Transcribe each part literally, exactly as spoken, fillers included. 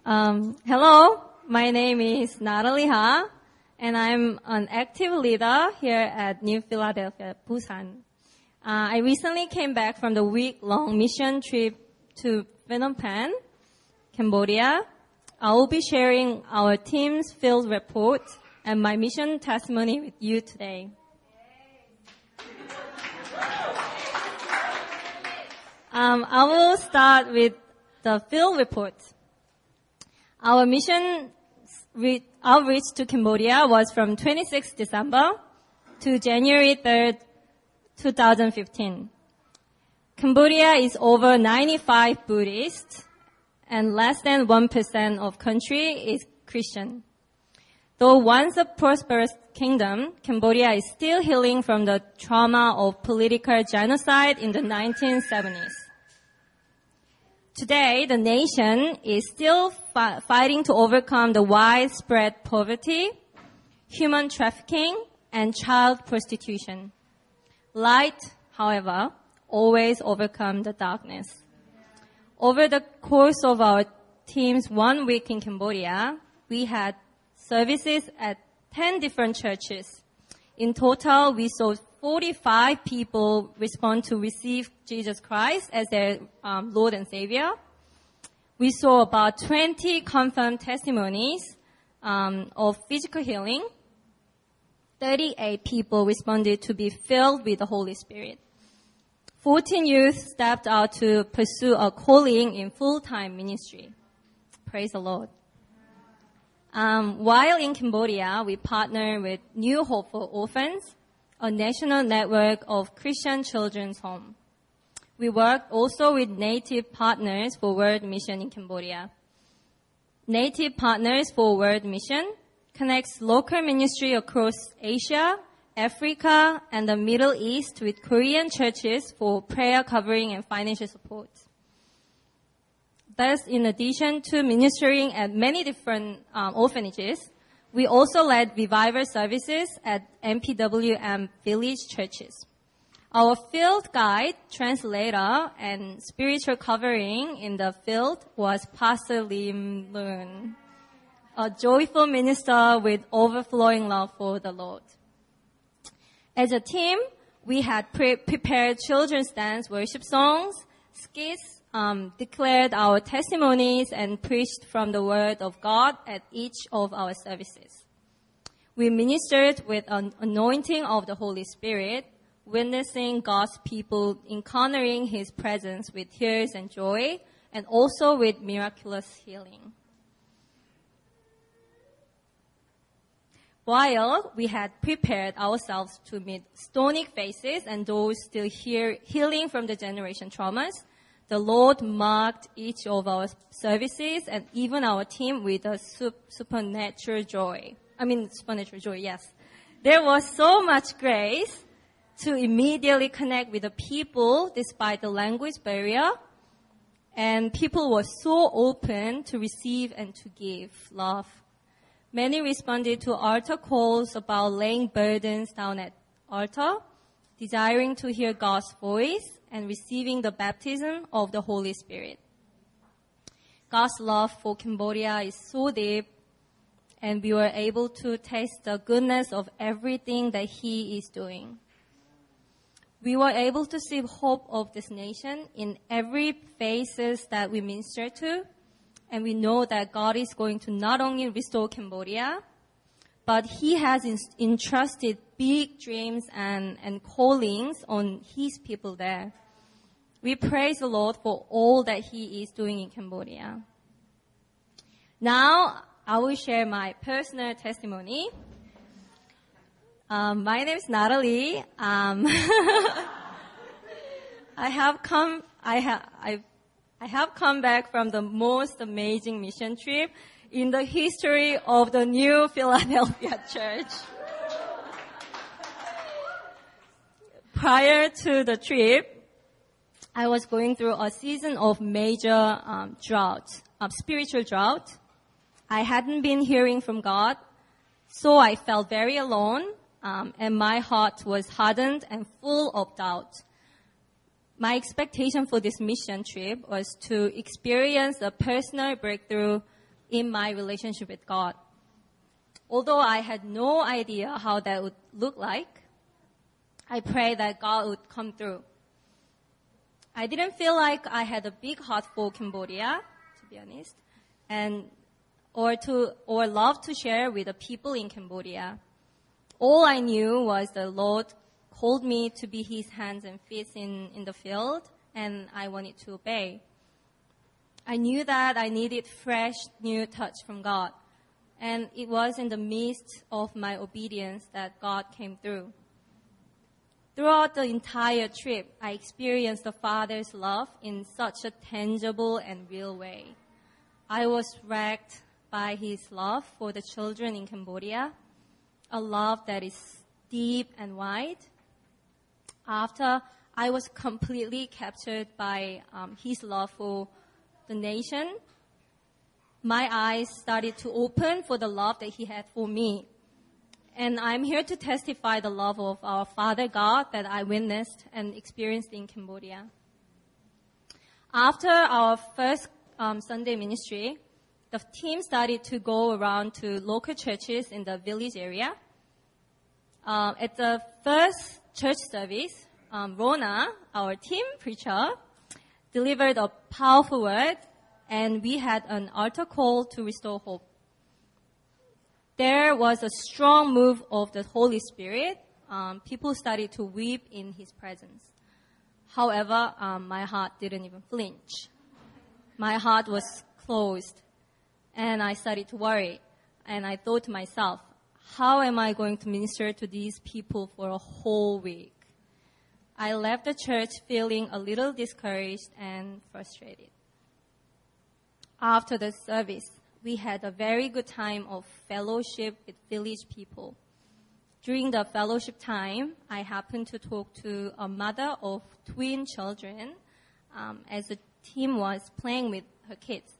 Um, hello, my name is Natalie Ha, and I'm an active leader here at New Philadelphia, Busan. Uh, I recently came back from the week-long mission trip to Phnom Penh, Cambodia. I will be sharing our team's field report and my mission testimony with you today. Um, I will start with the field report. Our mission re- outreach to Cambodia was from twenty-sixth December to January third, twenty fifteen. Cambodia is over ninety-five Buddhist, and less than one percent of country is Christian. Though once a prosperous kingdom, Cambodia is still healing from the trauma of political genocide in the nineteen seventies. Today, the nation is still fi- fighting to overcome the widespread poverty, human trafficking, and child prostitution. Light, however, always overcomes the darkness. Over the course of our team's one week in Cambodia, we had services at ten different churches. In total, we saw forty-five people respond to receive Jesus Christ as their um, Lord and Savior. We saw about twenty confirmed testimonies um, of physical healing. thirty-eight people responded to be filled with the Holy Spirit. fourteen youth stepped out to pursue a calling in full-time ministry. Praise the Lord. Um, while in Cambodia, we partner with New Hope for Orphans, a national network of Christian children's home. We worked also with Native Partners for World Mission in Cambodia. Native Partners for World Mission connects local ministry across Asia, Africa, and the Middle East with Korean churches for prayer covering and financial support. Thus, in addition to ministering at many different um, orphanages, we also led revival services at M P W M village churches. Our field guide, translator, and spiritual covering in the field was Pastor Lim Loon, a joyful minister with overflowing love for the Lord. As a team, we had pre- prepared children's dance worship songs, skits, Um, declared our testimonies and preached from the Word of God at each of our services. We ministered with an anointing of the Holy Spirit, witnessing God's people encountering His presence with tears and joy, and also with miraculous healing. While we had prepared ourselves to meet stony faces and those still hear, healing from the generation traumas, the Lord marked each of our services and even our team with a supernatural joy. I mean, supernatural joy, yes. There was so much grace to immediately connect with the people despite the language barrier. And people were so open to receive and to give love. Many responded to altar calls about laying burdens down at altar, desiring to hear God's voice, and receiving the baptism of the Holy Spirit. God's love for Cambodia is so deep, and we were able to taste the goodness of everything that He is doing. We were able to see hope of this nation in every faces that we minister to, and we know that God is going to not only restore Cambodia, but He has entrusted big dreams and, and callings on His people there. We praise the Lord for all that He is doing in Cambodia. Now, I will share my personal testimony. Um, my name is Natalie. Um, I have come, I have, I, I have come back from the most amazing mission trip in the history of the New Philadelphia Church. Prior to the trip, I was going through a season of major um, drought, um, spiritual drought. I hadn't been hearing from God, so I felt very alone, um, and my heart was hardened and full of doubt. My expectation for this mission trip was to experience a personal breakthrough in my relationship with God. Although I had no idea how that would look like, I prayed that God would come through. I didn't feel like I had a big heart for Cambodia, to be honest, and or to or love to share with the people in Cambodia. All I knew was the Lord called me to be His hands and feet in, in the field, and I wanted to obey. I knew that I needed fresh, new touch from God, and it was in the midst of my obedience that God came through. Throughout the entire trip, I experienced the Father's love in such a tangible and real way. I was wrecked by His love for the children in Cambodia, a love that is deep and wide. After, I was completely captured by um, His love for the nation. My eyes started to open for the love that He had for me. And I'm here to testify the love of our Father God that I witnessed and experienced in Cambodia. After our first um, Sunday ministry, the team started to go around to local churches in the village area. Uh, at the first church service, um, Rona, our team preacher, delivered a powerful word, and we had an altar call to restore hope. There was a strong move of the Holy Spirit. Um, people started to weep in His presence. However, um, my heart didn't even flinch. My heart was closed, and I started to worry. And I thought to myself, how am I going to minister to these people for a whole week? I left the church feeling a little discouraged and frustrated. After the service, we had a very good time of fellowship with village people. During the fellowship time, I happened to talk to a mother of twin children um, as the team was playing with her kids.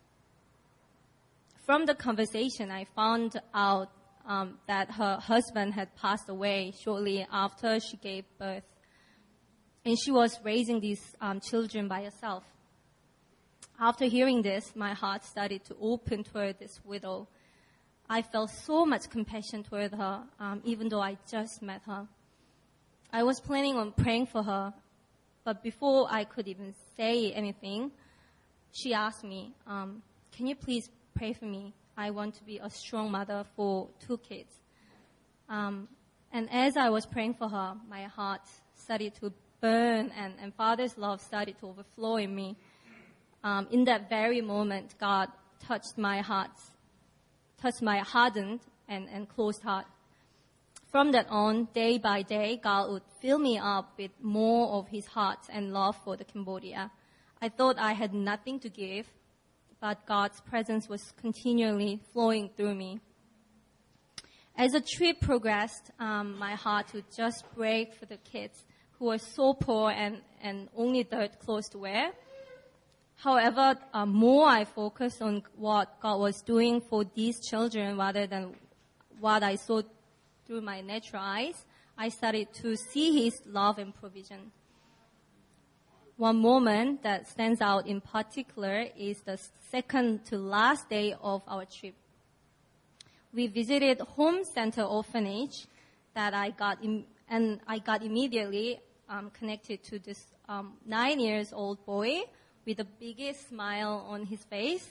From the conversation, I found out um, that her husband had passed away shortly after she gave birth, and she was raising these um, children by herself. After hearing this, my heart started to open toward this widow. I felt so much compassion toward her, um, even though I just met her. I was planning on praying for her, but before I could even say anything, she asked me, um, can you please pray for me? I want to be a strong mother for two kids. Um, and as I was praying for her, my heart started to burn, and, and Father's love started to overflow in me. Um, in that very moment, God touched my heart, touched my hardened and, and closed heart. From that on, day by day, God would fill me up with more of His heart and love for the Cambodia. I thought I had nothing to give, but God's presence was continually flowing through me. As the trip progressed, um, my heart would just break for the kids who were so poor and, and only dirt clothes to wear. However, uh, more I focused on what God was doing for these children rather than what I saw through my natural eyes, I started to see His love and provision. One moment that stands out in particular is the second to last day of our trip. We visited Home Center Orphanage that I got, im- and I got immediately um, connected to this um, nine years old boy with the biggest smile on his face.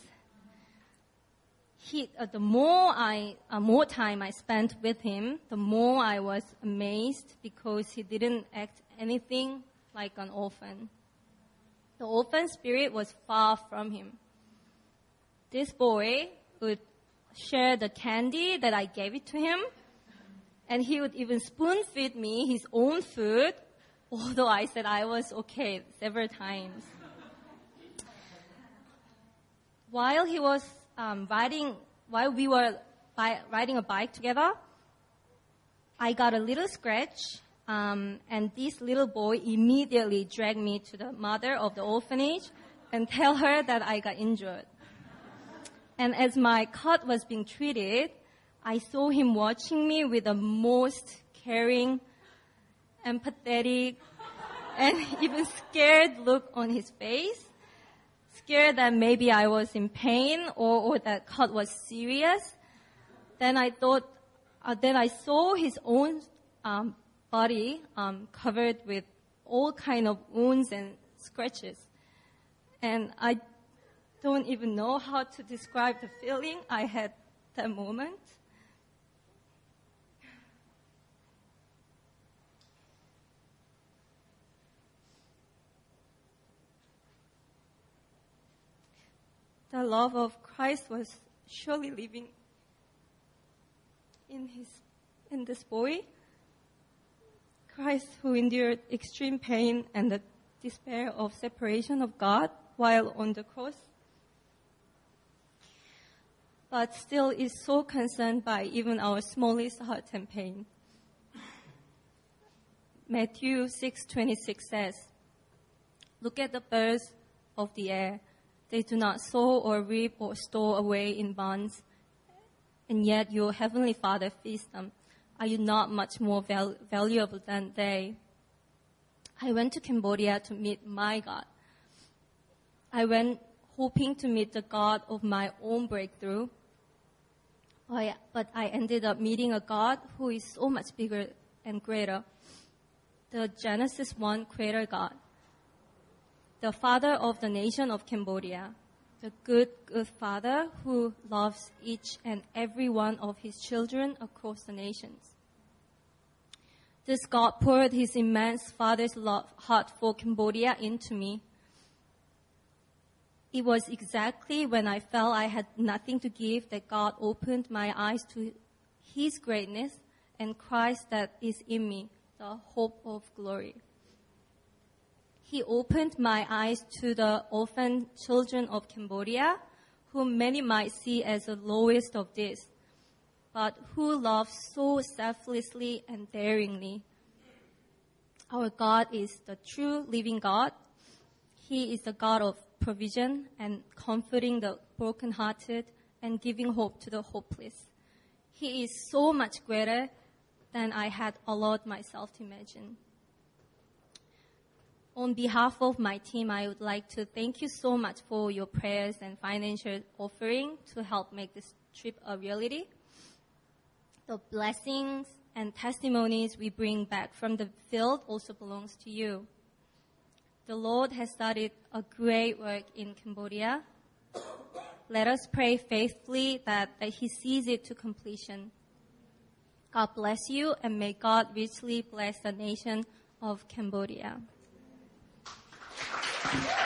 He, uh, the more I, uh, more time I spent with him, the more I was amazed because he didn't act anything like an orphan. The orphan spirit was far from him. This boy would share the candy that I gave it to him, and he would even spoon feed me his own food, although I said I was okay several times. While he was um, riding, while we were bi- riding a bike together, I got a little scratch, um, and this little boy immediately dragged me to the mother of the orphanage and tell her that I got injured. And as my cut was being treated, I saw him watching me with the most caring, empathetic, and even scared look on his face. scared that maybe I was in pain or, or that cut was serious. Then I thought, uh, then I saw his own um, body um, covered with all kind of wounds and scratches. And I don't even know how to describe the feeling I had that moment. The love of Christ was surely living in his, in this boy. Christ who endured extreme pain and the despair of separation of God while on the cross, but still is so concerned by even our smallest hurt and pain. Matthew six twenty-six says, "Look at the birds of the air. They do not sow or reap or store away in barns, and yet your heavenly Father feeds them. Are you not much more val- valuable than they?" I went to Cambodia to meet my God. I went hoping to meet the God of my own breakthrough, but I ended up meeting a God who is so much bigger and greater, the Genesis one Creator God, the Father of the nation of Cambodia, the good, good Father who loves each and every one of his children across the nations. This God poured his immense Father's love, heart for Cambodia into me. It was exactly when I felt I had nothing to give that God opened my eyes to his greatness and Christ that is in me, the hope of glory. He opened my eyes to the orphan children of Cambodia, whom many might see as the lowest of this, but who love so selflessly and daringly. Our God is the true living God. He is the God of provision and comforting the brokenhearted and giving hope to the hopeless. He is so much greater than I had allowed myself to imagine. On behalf of my team, I would like to thank you so much for your prayers and financial offering to help make this trip a reality. The blessings and testimonies we bring back from the field also belongs to you. The Lord has started a great work in Cambodia. Let us pray faithfully that, that He sees it to completion. God bless you, and may God richly bless the nation of Cambodia.